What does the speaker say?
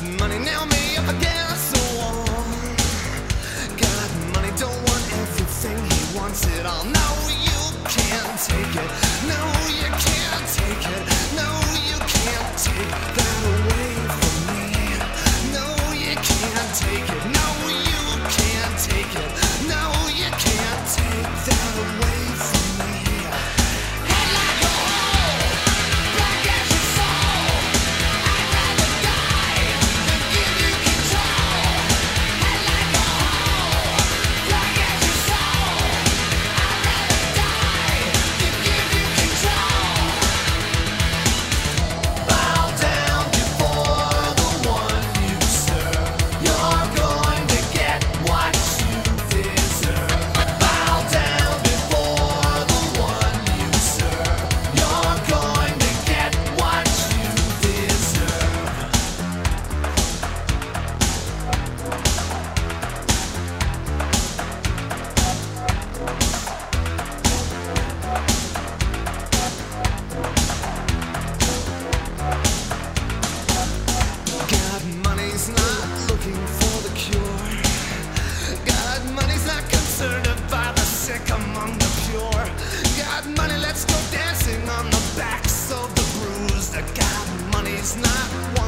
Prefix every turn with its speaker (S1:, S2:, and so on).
S1: money, nail me up against the wall. Got money, don't want everything, he wants it all. No, you can't take it. No, you can't take it. No, you can't take that away from me. No, you can't take it. No, you can't take it. No, you can't take that away from me. Head like a hole, black as your soul. I'd rather die than give you control. Head like a hole, black as your soul. I'd rather die than give you control. Bow down before the one you serve. You're going to get what you deserve. Bow down before the one you serve. You're going to get what you deserve. God, money's not looking for the cure. God, money's not concerned about the sick among the pure. God, money, let's go dancing on the backs of the bruised. God, money's not